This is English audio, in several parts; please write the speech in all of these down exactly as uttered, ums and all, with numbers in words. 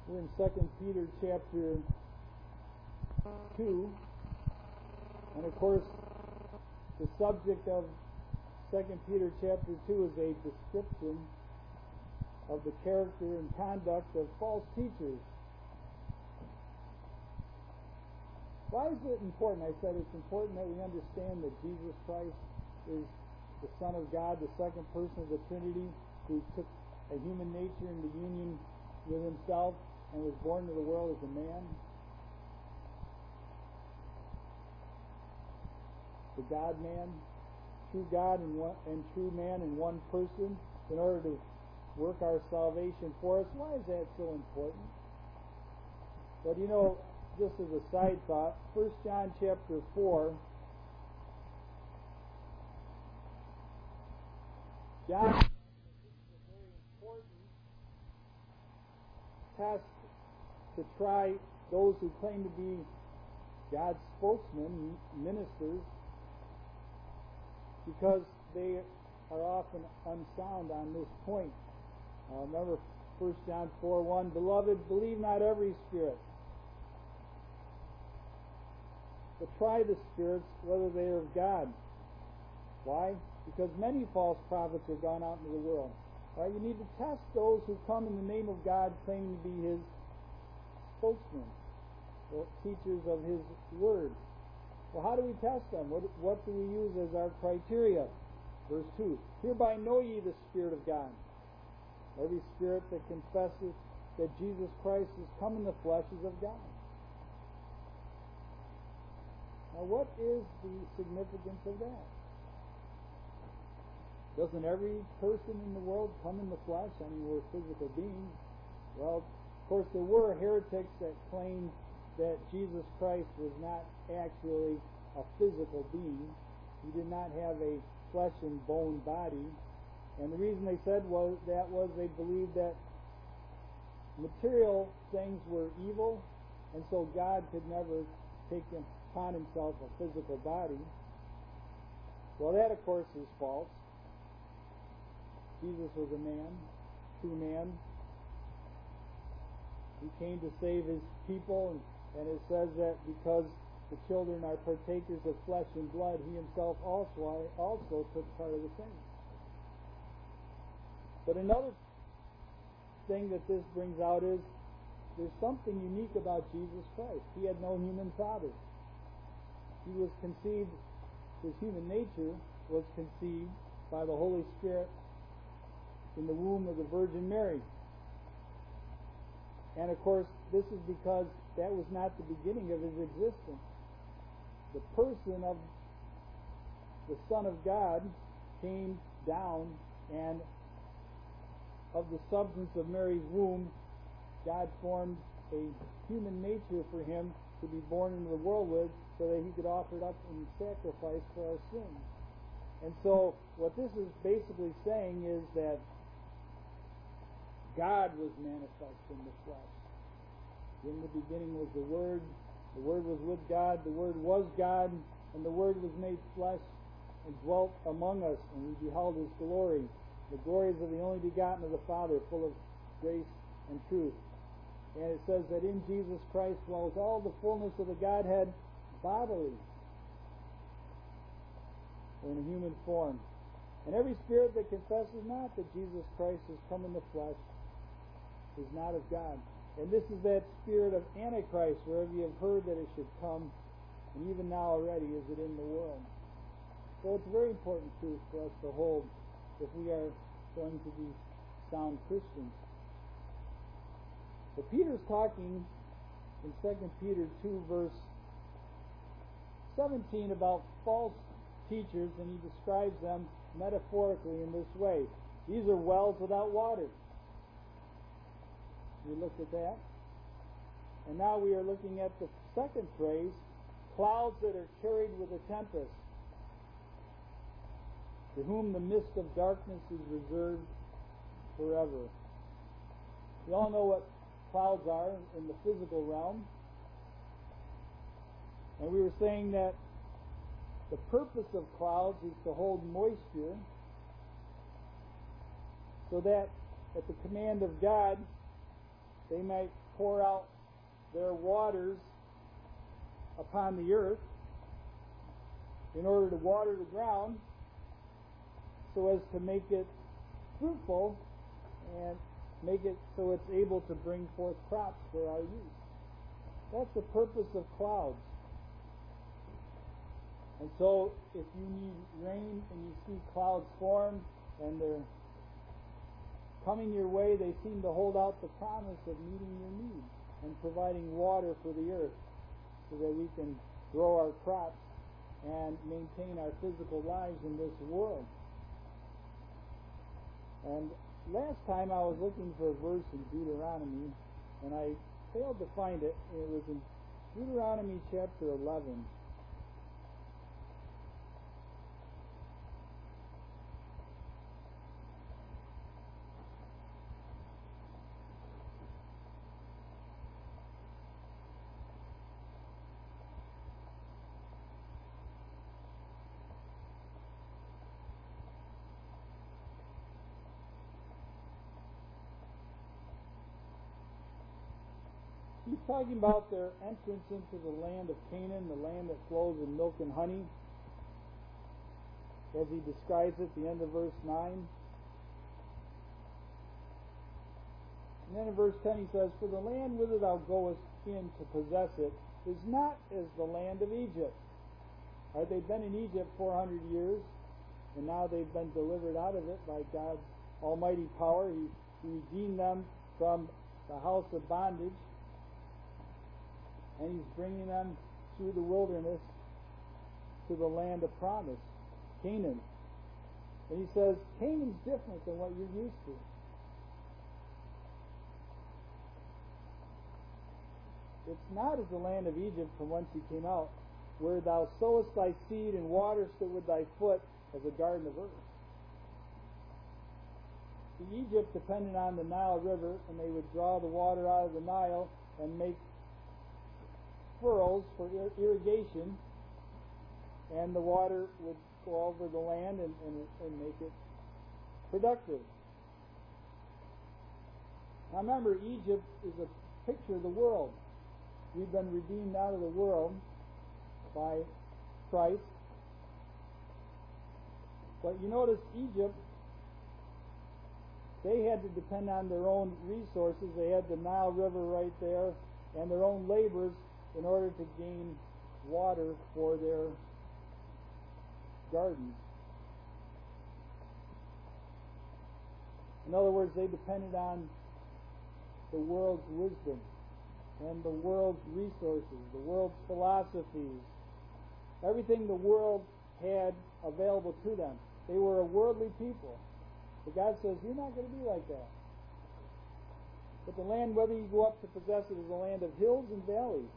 We're in Second Peter chapter two, and of course the subject of Second Peter chapter two is a description of the character and conduct of false teachers. Why is it important? I said it's important that we understand that Jesus Christ is the Son of God, the second person of the Trinity, who took a human nature into union with himself and was born into the world as a man. The God-man, true God and, one, and true man in one person, in order to work our salvation for us. Why is that so important? Well, you know, just as a side thought, First John chapter four, John is a very important test to try those who claim to be God's spokesmen, ministers, because they are often unsound on this point. Uh, remember First John four one, Beloved, believe not every spirit, but try the spirits whether they are of God. Why? Because many false prophets have gone out into the world. Right? You need to test those who come in the name of God, claiming to be His spokesmen or teachers of His word. Well, how do we test them? What, what do we use as our criteria? Verse two, Hereby know ye the Spirit of God. Every spirit that confesses that Jesus Christ is come in the flesh is of God. Now, what is the significance of that? Doesn't every person in the world come in the flesh? I mean, we're physical beings. Well, of course, there were heretics that claimed that Jesus Christ was not actually a physical being. He did not have a flesh and bone body. And the reason they said was that was they believed that material things were evil, and so God could never take upon himself a physical body. Well, that, of course, is false. Jesus was a man, true man. He came to save his people, and, and it says that because the children are partakers of flesh and blood, he himself also, also took part of the same. But another thing that this brings out is there's something unique about Jesus Christ. He had no human father. He was conceived, his human nature was conceived by the Holy Spirit in the womb of the Virgin Mary. And of course, this is because that was not the beginning of his existence. The person of the Son of God came down, and of the substance of Mary's womb, God formed a human nature for him to be born into the world with, so that he could offer it up in sacrifice for our sins. And so what this is basically saying is that God was manifest in the flesh. In the beginning was the Word, the Word was with God, the Word was God, and the Word was made flesh and dwelt among us, and we beheld His glory. The glory is of the only begotten of the Father, full of grace and truth. And it says that in Jesus Christ dwells all the fullness of the Godhead bodily, or in a human form. And every spirit that confesses not that Jesus Christ has come in the flesh is not of God. And this is that spirit of Antichrist, wherever you have heard that it should come, and even now already is it in the world. So it's a very important truth for us to hold if we are going to be sound Christians. So Peter's talking in Second Peter two, verse seventeen, about false teachers, and he describes them metaphorically in this way. These are wells without water. We looked at that. And now we are looking at the second phrase, clouds that are carried with a tempest, to whom the mist of darkness is reserved forever. We all know what clouds are in the physical realm. And we were saying that the purpose of clouds is to hold moisture, so that at the command of God they might pour out their waters upon the earth in order to water the ground so as to make it fruitful and make it so it's able to bring forth crops for our use. That's the purpose of clouds. And so if you need rain and you see clouds form and they're coming your way, they seem to hold out the promise of meeting your needs and providing water for the earth so that we can grow our crops and maintain our physical lives in this world. And last time I was looking for a verse in Deuteronomy, and I failed to find it. It was in Deuteronomy chapter eleven. He's talking about their entrance into the land of Canaan, the land that flows in milk and honey, as he describes it at the end of verse nine. And then in verse ten he says, "For the land whither thou goest in to possess it is not as the land of Egypt." Right? They've been in Egypt four hundred years, and now they've been delivered out of it by God's almighty power. He, he redeemed them from the house of bondage, and he's bringing them through the wilderness to the land of promise, Canaan. And he says, Canaan's different than what you're used to. It's not as the land of Egypt from whence you came out, where thou sowest thy seed and waterest it with thy foot as a garden of earth. The Egypt depended on the Nile River, and they would draw the water out of the Nile and make furrows for ir- irrigation, and the water would go over the land and, and, and make it productive. Now remember, Egypt is a picture of the world. We've been redeemed out of the world by Christ. But you notice Egypt, they had to depend on their own resources. They had the Nile River right there and their own labors in order to gain water for their gardens. In other words, they depended on the world's wisdom and the world's resources, the world's philosophies, everything the world had available to them. They were a worldly people. But God says, you're not going to be like that. But the land, whether you go up to possess it, is a land of hills and valleys,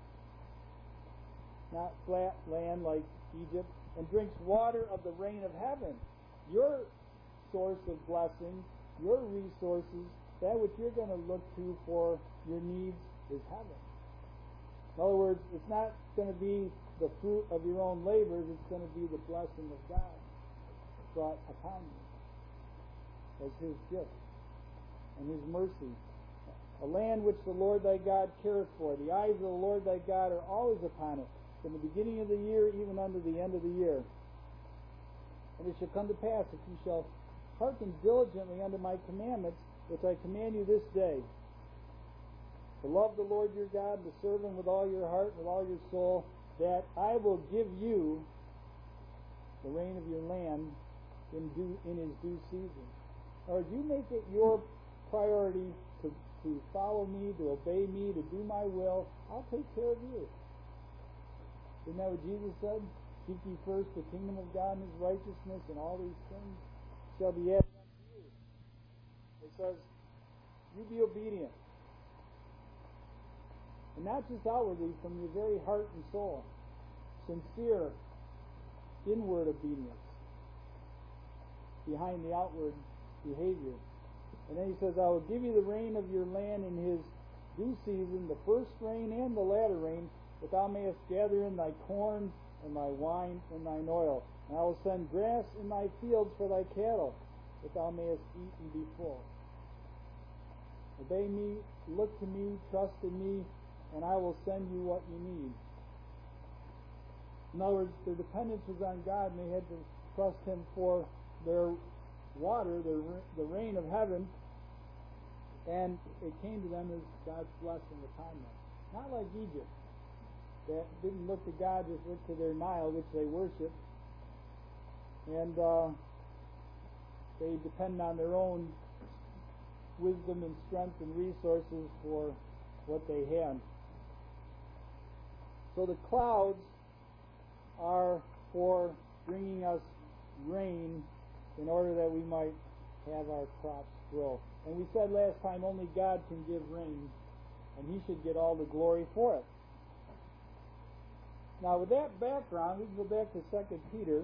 not flat land like Egypt, and drinks water of the rain of heaven. Your source of blessing, your resources, that which you're going to look to for your needs is heaven. In other words, it's not going to be the fruit of your own labors, it's going to be the blessing of God brought upon you as His gift and His mercy. A land which the Lord thy God careth for. The eyes of the Lord thy God are always upon it, from the beginning of the year even unto the end of the year. And it shall come to pass, if ye shall hearken diligently unto my commandments, which I command you this day, to love the Lord your God, and to serve Him with all your heart and with all your soul, that I will give you the rain of your land in due in His due season. Or you make it your priority to, to follow me, to obey me, to do my will, I'll take care of you. Isn't that what Jesus said? Seek ye first the kingdom of God and His righteousness, and all these things shall be added unto you. It says, you be obedient. And not just outwardly, from your very heart and soul. Sincere, inward obedience behind the outward behavior. And then he says, I will give you the rain of your land in his due season, the first rain and the latter rain, that thou mayest gather in thy corn and thy wine and thine oil. And I will send grass in thy fields for thy cattle, that thou mayest eat and be full. Obey me, look to me, trust in me, and I will send you what you need. In other words, their dependence was on God, and they had to trust Him for their water, their, the rain of heaven, and it came to them as God's blessing upon them. Not like Egypt, that didn't look to God, just looked to their Nile, which they worshiped, and uh, they depend on their own wisdom and strength and resources for what they had. So the clouds are for bringing us rain in order that we might have our crops grow. And we said last time only God can give rain, and He should get all the glory for it. Now with that background, we can go back to Second Peter.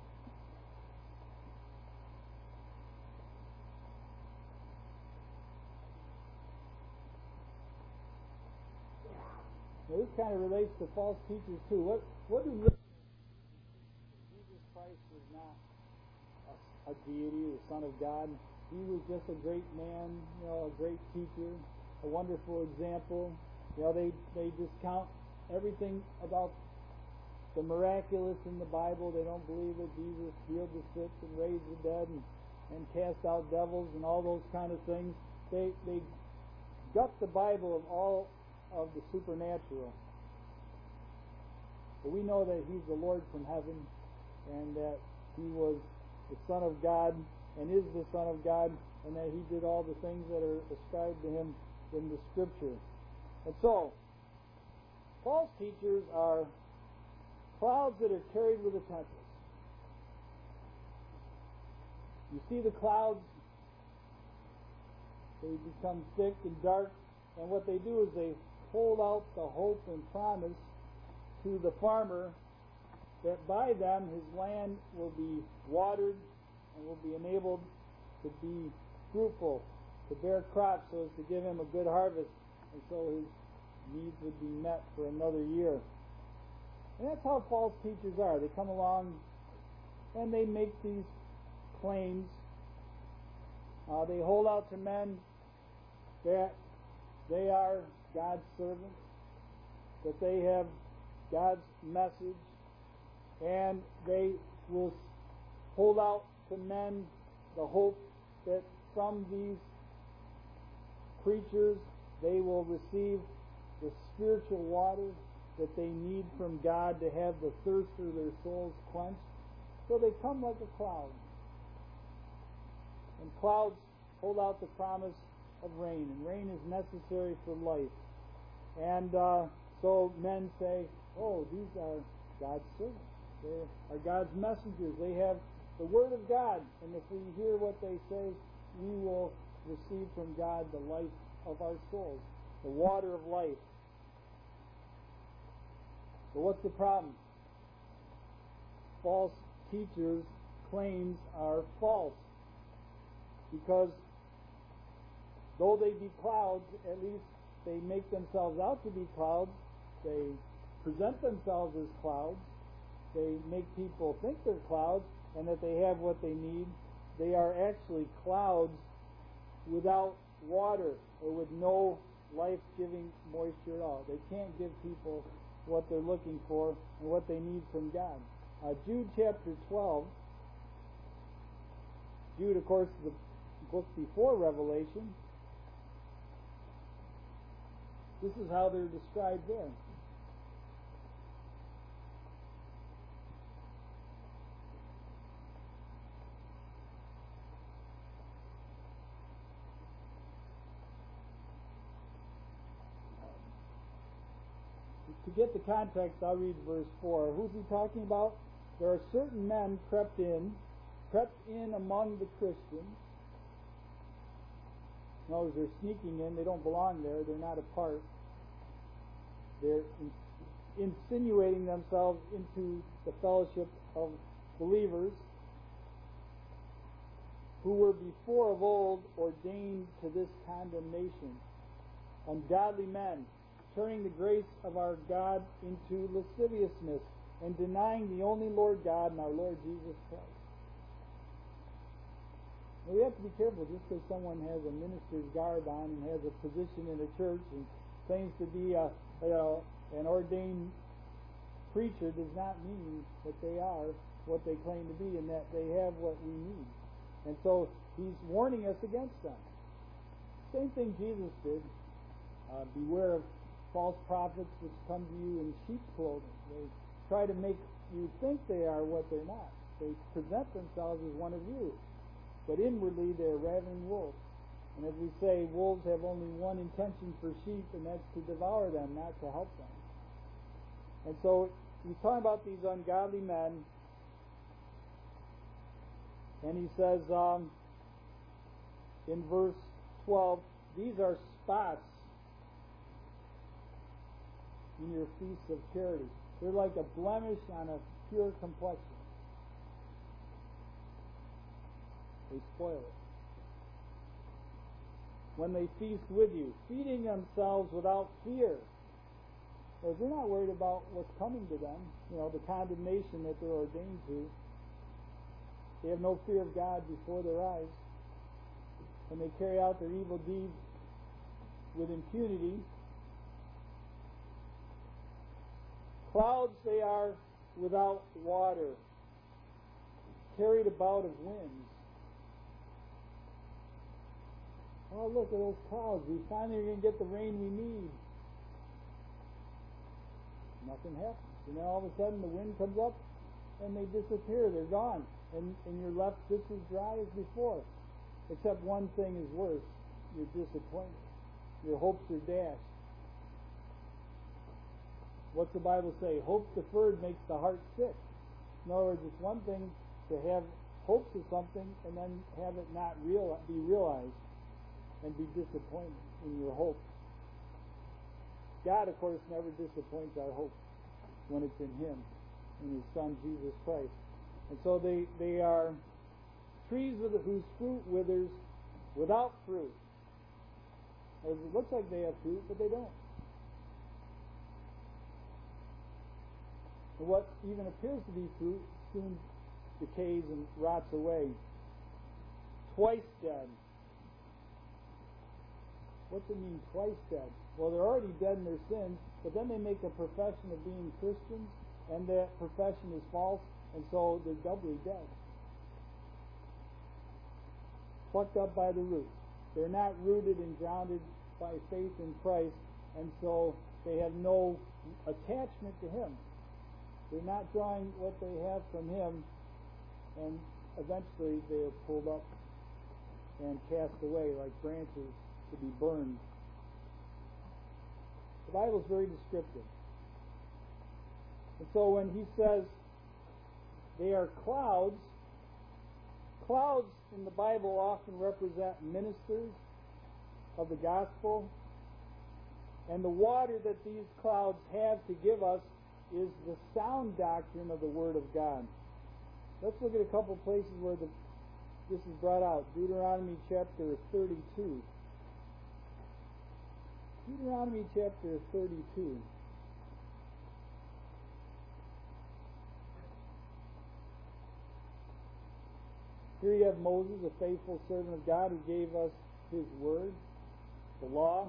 Now this kind of relates to false teachers too. What what do really Jesus Christ was not a, a deity, the Son of God. He was just a great man, you know, a great teacher, a wonderful example. You know, they they discount everything about the miraculous in the Bible. They don't believe that Jesus healed the sick and raised the dead and, and cast out devils and all those kind of things. They they gut the Bible of all of the supernatural. But we know that He's the Lord from heaven, and that He was the Son of God and is the Son of God, and that He did all the things that are ascribed to Him in the Scripture. And so, false teachers are clouds that are carried with a tempest. You see the clouds, they become thick and dark, and what they do is they hold out the hope and promise to the farmer that by them his land will be watered and will be enabled to be fruitful, to bear crops so as to give him a good harvest, and so his needs would be met for another year. And that's how false teachers are. They come along and they make these claims. Uh, they hold out to men that they are God's servants, that they have God's message, and they will hold out to men the hope that from these preachers they will receive the spiritual water that they need from God to have the thirst of their souls quenched. So they come like a cloud. And clouds hold out the promise of rain, and rain is necessary for life. And uh, so men say, oh, these are God's servants. They are God's messengers. They have the Word of God, and if we hear what they say, we will receive from God the life of our souls, the water of life. So what's the problem? False teachers' claims are false, because though they be clouds, at least they make themselves out to be clouds. They present themselves as clouds. They make people think they're clouds and that they have what they need. They are actually clouds without water or with no life-giving moisture at all. They can't give people what they're looking for and what they need from God. Uh, Jude chapter twelve. Jude, of course, is the book before Revelation. This is how they're described there. To get the context, I'll read verse four. Who's he talking about? There are certain men crept in, crept in among the Christians. In other words, they're sneaking in. They don't belong there. They're not a part. They're in, insinuating themselves into the fellowship of believers who were before of old ordained to this condemnation. Ungodly men, turning the grace of our God into lasciviousness, and denying the only Lord God and our Lord Jesus Christ. And we have to be careful. Just because someone has a minister's garb on and has a position in a church and claims to be a, you know, an ordained preacher does not mean that they are what they claim to be and that they have what we need. And so he's warning us against them. Same thing Jesus did. Uh, beware of false prophets which come to you in sheep's clothing. They try to make you think they are what they're not. They present themselves as one of you, but inwardly they're ravening wolves. And as we say, wolves have only one intention for sheep, and that's to devour them, not to help them. And so he's talking about these ungodly men, and he says um, in verse twelve, these are spots in your feasts of charity. They're like a blemish on a pure complexion. They spoil it. When they feast with you, feeding themselves without fear. Because they're not worried about what's coming to them, you know, the condemnation that they're ordained to. They have no fear of God before their eyes. When they carry out their evil deeds with impunity. Clouds they are without water, carried about of winds. Oh, look at those clouds. We finally are going to get the rain we need. Nothing happens. And then all of a sudden the wind comes up and they disappear. They're gone. And, and you're left just as dry as before. Except one thing is worse. You're disappointed. Your hopes are dashed. What's the Bible say? Hope deferred makes the heart sick. In other words, it's one thing to have hopes of something and then have it not real, be realized and be disappointed in your hope. God, of course, never disappoints our hope when it's in Him, in His Son, Jesus Christ. And so they, they are trees with, whose fruit withers without fruit. It looks like they have fruit, but they don't. And what even appears to be fruit soon decays and rots away. Twice dead. What's it mean, twice dead? Well, they're already dead in their sins, but then they make a profession of being Christians, and that profession is false, and so they're doubly dead. Plucked up by the roots. They're not rooted and grounded by faith in Christ, and so they have no attachment to Him. They're not drawing what they have from Him, and eventually they are pulled up and cast away like branches to be burned. The Bible is very descriptive. And so when he says they are clouds, clouds in the Bible often represent ministers of the gospel, and the water that these clouds have to give us is the sound doctrine of the Word of God. Let's look at a couple places where the, this is brought out. Deuteronomy chapter thirty-two. Deuteronomy chapter thirty-two. Here you have Moses, a faithful servant of God, who gave us his word, the law.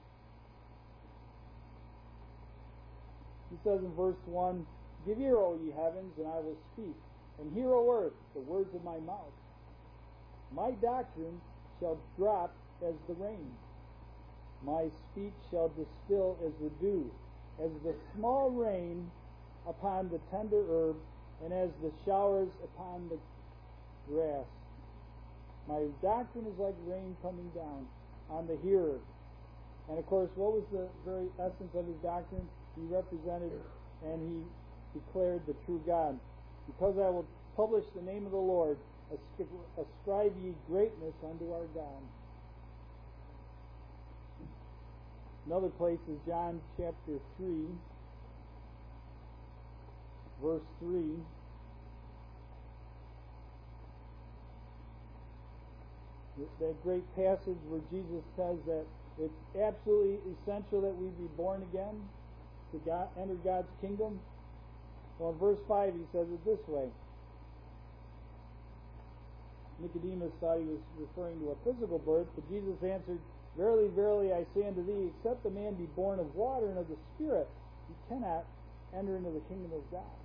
He says in verse one, "Give ear, O ye heavens, and I will speak, and hear, O earth, the words of my mouth. My doctrine shall drop as the rain. My speech shall distill as the dew, as the small rain upon the tender herb, and as the showers upon the grass. My doctrine is like rain coming down on the hearer." And of course, what was the very essence of his doctrine? He represented and he declared the true God. "Because I will publish the name of the Lord, ascribe ye greatness unto our God." Another place is John chapter three, verse three. That great passage where Jesus says that it's absolutely essential that we be born again to God, enter God's kingdom. Well, in verse five he says it this way: Nicodemus thought he was referring to a physical birth, but Jesus answered, Verily, verily, I say unto thee, except a man be born of water and of the Spirit, he cannot enter into the kingdom of God.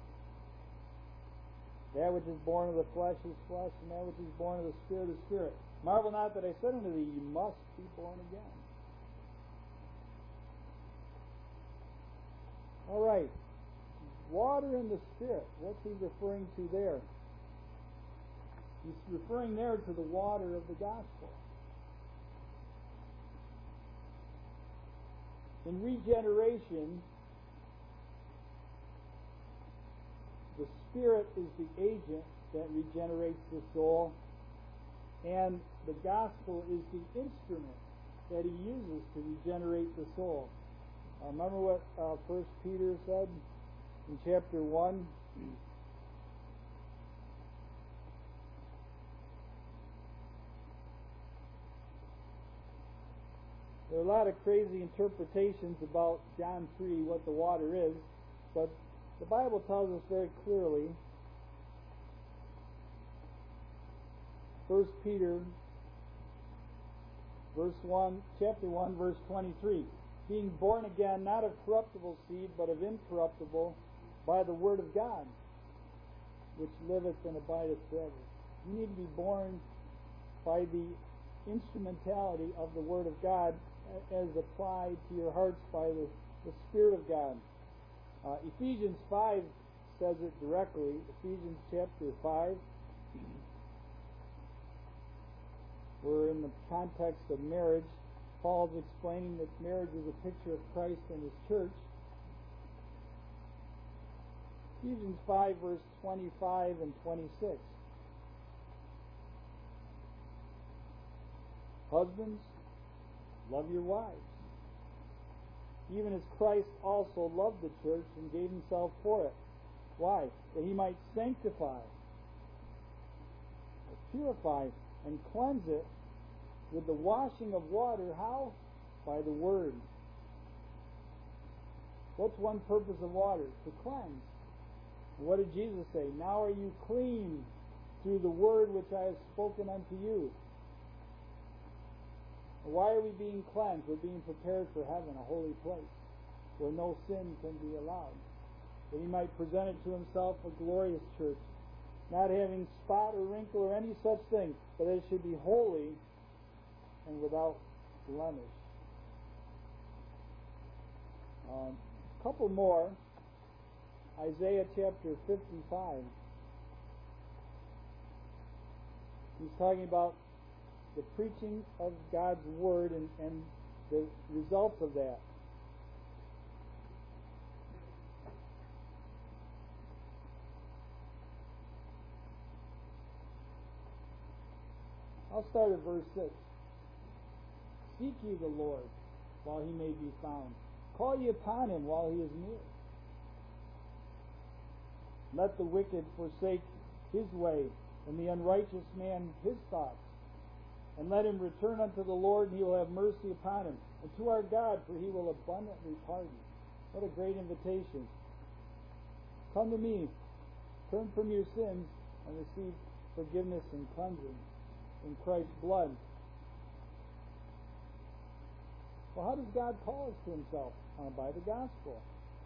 That which is born of the flesh is flesh, and that which is born of the Spirit is spirit. Marvel not that I said unto thee, you must be born again. All right. Water and the Spirit. What's he referring to there? He's referring there to the water of the gospel. In regeneration, the Spirit is the agent that regenerates the soul, and the gospel is the instrument that he uses to regenerate the soul. Uh, remember what uh, First Peter said in chapter one? There are a lot of crazy interpretations about John three, what the water is, but the Bible tells us very clearly, First Peter, verse one, chapter one, verse twenty-three, being born again, not of corruptible seed, but of incorruptible, by the word of God, which liveth and abideth forever. You need to be born by the instrumentality of the word of God as applied to your hearts by the, the Spirit of God. Uh, Ephesians five says it directly. Ephesians chapter five. We're in the context of marriage. Paul's explaining that marriage is a picture of Christ and his church. Ephesians five, verse twenty-five and twenty-six. Husbands, love your wives, even as Christ also loved the church and gave himself for it. Why? That he might sanctify, or purify, and cleanse it with the washing of water. How? By the word. What's one purpose of water? To cleanse. And what did Jesus say? Now are you clean through the word which I have spoken unto you. Why are we being cleansed? We're being prepared for heaven, a holy place, where no sin can be allowed. That he might present it to himself a glorious church, not having spot or wrinkle or any such thing, but that it should be holy and without blemish. Um, a couple more. Isaiah chapter fifty-five. He's talking about the preaching of God's word and, and the results of that. I'll start at verse six. Seek ye the Lord while he may be found. Call ye upon him while he is near. Let the wicked forsake his way, and the unrighteous man his thoughts. And let him return unto the Lord, and he will have mercy upon him. And to our God, for he will abundantly pardon. What a great invitation. Come to me, turn from your sins, and receive forgiveness and cleansing in Christ's blood. Well, how does God call us to himself? Uh, by the gospel.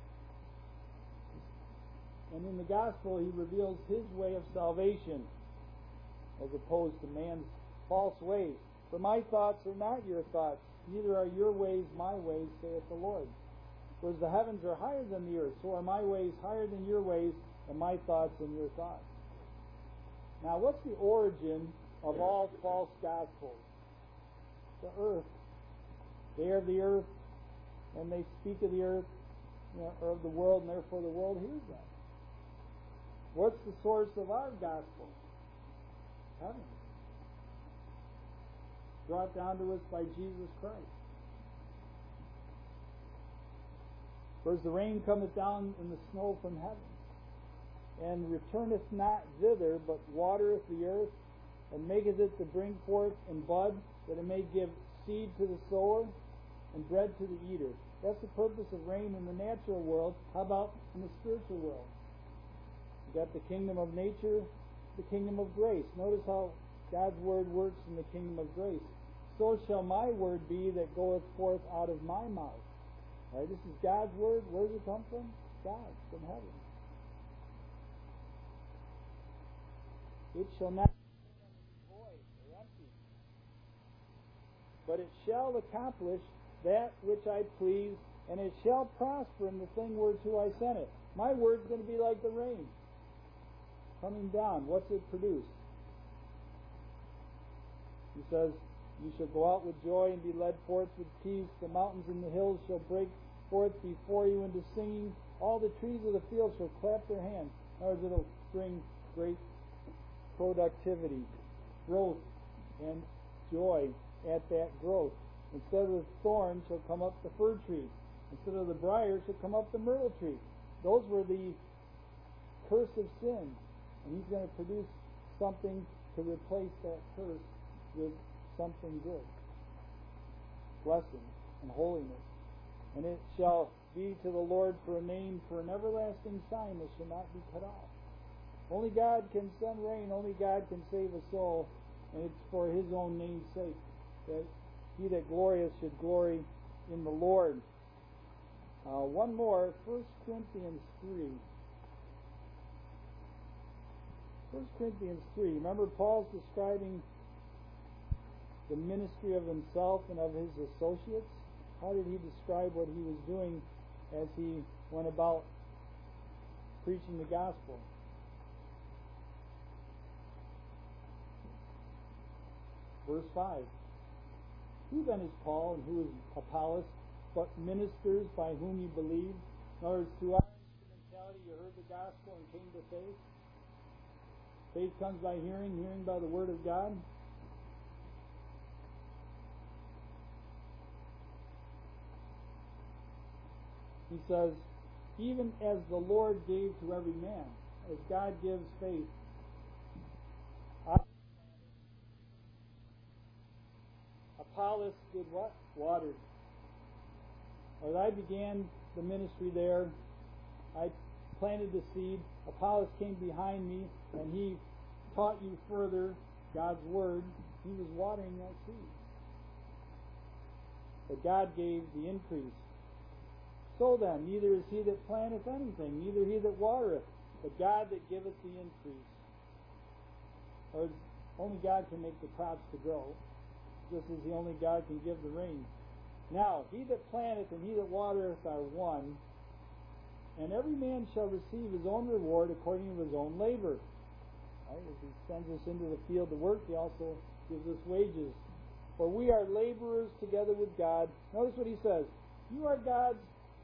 And in the gospel, he reveals his way of salvation, as opposed to man's false ways. For my thoughts are not your thoughts, neither are your ways my ways, saith the Lord. For as the heavens are higher than the earth, so are my ways higher than your ways, and my thoughts than your thoughts. Now, what's the origin of all false gospels? The earth. They are of the earth, and they speak of the earth, you know, or of the world, and therefore the world hears them. What's the source of our gospel? Heaven. Brought down to us by Jesus Christ. For as the rain cometh down and the snow from heaven, and returneth not thither, but watereth the earth, and maketh it to bring forth and bud, that it may give seed to the sower, and bread to the eater. That's the purpose of rain in the natural world. How about in the spiritual world? You got the kingdom of nature, the kingdom of grace. Notice how God's word works in the kingdom of grace. So shall my word be that goeth forth out of my mouth. All right, this is God's word. Where does it come from? God, from heaven. It shall not be void or empty, but it shall accomplish that which I please, and it shall prosper in the thing whereto I sent it. My word's going to be like the rain coming down. What's it produce? He says, you shall go out with joy and be led forth with peace. The mountains and the hills shall break forth before you into singing. All the trees of the field shall clap their hands. In other words, it'll bring great productivity, growth, and joy at that growth. Instead of the thorn shall come up the fir tree. Instead of the briar shall come up the myrtle tree. Those were the curse of sin. And he's going to produce something to replace that curse with something good. Blessing and holiness. And it shall be to the Lord for a name, for an everlasting sign that shall not be cut off. Only God can send rain. Only God can save a soul. And it's for His own name's sake that he that glorieth should glory in the Lord. Uh, one more, First Corinthians three. First Corinthians three. Remember, Paul's describing the ministry of himself and of his associates. How did he describe what he was doing as he went about preaching the gospel? Verse five. Who then is Paul and who is Apollos, but ministers by whom you believe? In other words, through our instrumentality you heard the gospel and came to faith. Faith comes by hearing, hearing by the word of God. He says, even as the Lord gave to every man, as God gives faith, I, Apollos did what? Watered. Or I began the ministry there. I planted the seed. Apollos came behind me, and he taught you further God's word. He was watering that seed. But God gave the increase. So then, neither is he that planteth anything, neither he that watereth, but God that giveth the increase. Or only God can make the crops to grow, just as the only God can give the rain. Now, he that planteth and he that watereth are one, and every man shall receive his own reward according to his own labor. Right? As he sends us into the field to work, he also gives us wages. For we are laborers together with God. Notice what he says. You are God's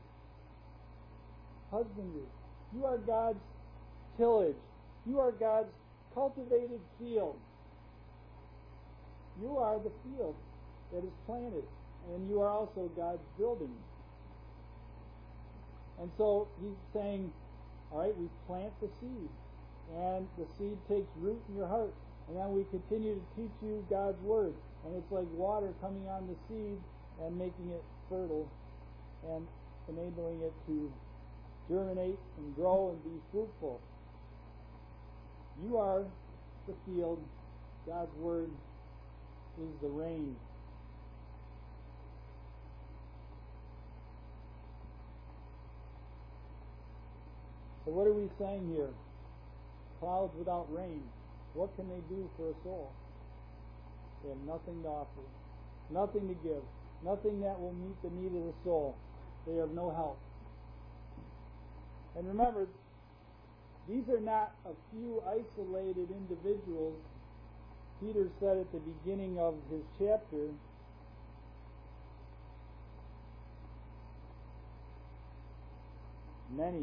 husbandry. You are God's tillage. You are God's cultivated field. You are the field that is planted, and you are also God's building. And so he's saying, all right, we plant the seed, and the seed takes root in your heart, and then we continue to teach you God's word, and it's like water coming on the seed and making it fertile and enabling it to germinate and grow and be fruitful. You are the field. God's word is the rain. So what are we saying here? Clouds without rain. What can they do for a soul? They have nothing to offer. Nothing to give. Nothing that will meet the need of the soul. They have no help. And remember, these are not a few isolated individuals. Peter said at the beginning of his chapter, many.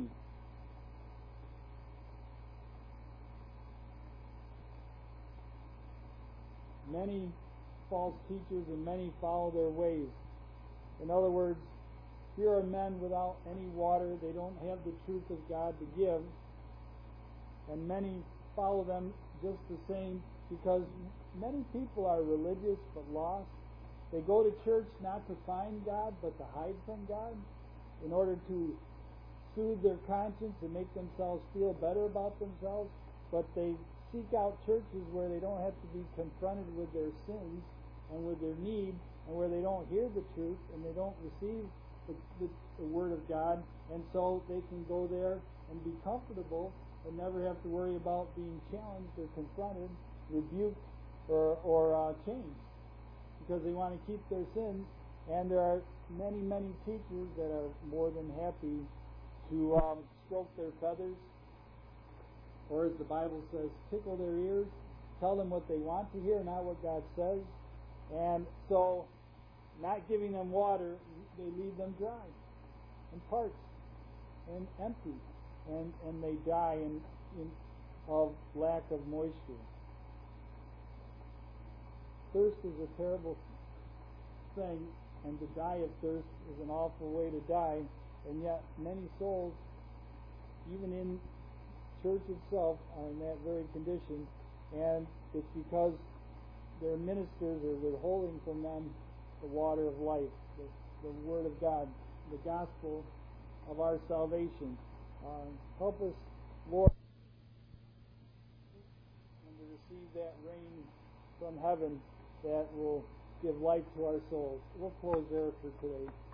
Many false teachers and many follow their ways. In other words, here are men without any water. They don't have the truth of God to give. And many follow them just the same, because many people are religious but lost. They go to church not to find God but to hide from God in order to soothe their conscience and make themselves feel better about themselves. But they seek out churches where they don't have to be confronted with their sins and with their need, and where they don't hear the truth and they don't receive the, the, the Word of God, and so they can go there and be comfortable and never have to worry about being challenged or confronted, rebuked, or, or uh, changed, because they want to keep their sins. And there are many, many teachers that are more than happy to um, stroke their feathers, or as the Bible says, tickle their ears, tell them what they want to hear, not what God says. And so, not giving them water, they leave them dry and parched and empty, and, and they die in, in of lack of moisture. Thirst is a terrible thing, and to die of thirst is an awful way to die, and yet many souls, even in church itself, are in that very condition, and it's because their ministers are withholding from them the water of life, the, the Word of God, the gospel of our salvation. Uh, help us, Lord, and to receive that rain from heaven that will give light to our souls. We'll close there for today.